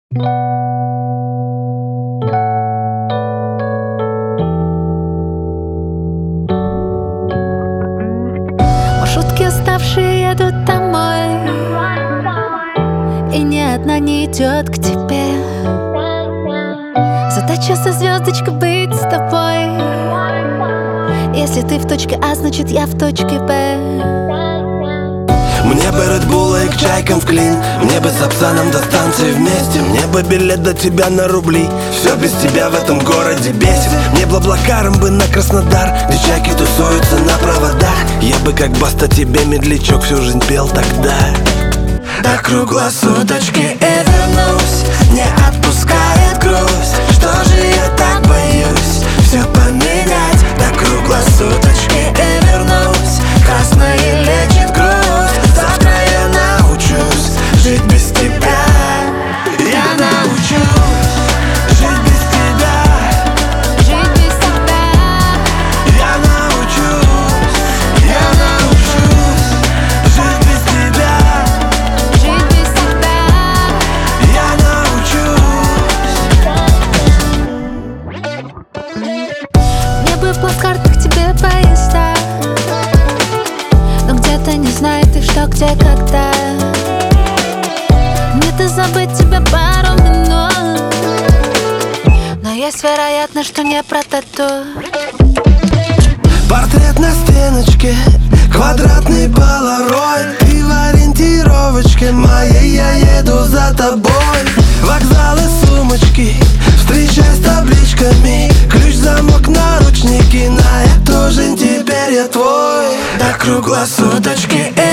Маршрутки уставшие едут домой, и ни одна не идет к тебе. Задача со звездочкой быть с тобой. Если ты в точке А, значит я в точке Б. Мне бы Редбула и к чайкам в клин. Мне бы с Апсаном до станции вместе. Мне бы билет до тебя на рубли. Все без тебя в этом городе бесит. Мне Блаблакаром бы на Краснодар, где чайки тусуются на проводах. Я бы как Баста тебе, медлячок, всю жизнь пел тогда. До круглосуточки и вернусь, не отпускает грусть. Что же я так боюсь все поменять? До круглосуточки и вернусь, красное лечит грусть. Завтра я научусь жить без тебя. Я научусь жить без тебя. Жить без тебя. Я научусь жить без тебя. Жить без тебя. Я научусь. Мне бы в плацкартах тебе поезда, но где-то не знает их, что, где, когда. Мне-то забыть тебя пару минут, но есть вероятность, что не про тату. Портрет на стеночке, квадратный полароид. Ты в ориентировочке моей, я еду за тобой. Вокзалы, сумочки, встречай с табличками. Ключ, замок, наручники, на эту жизнь теперь я твой. До круглосуточки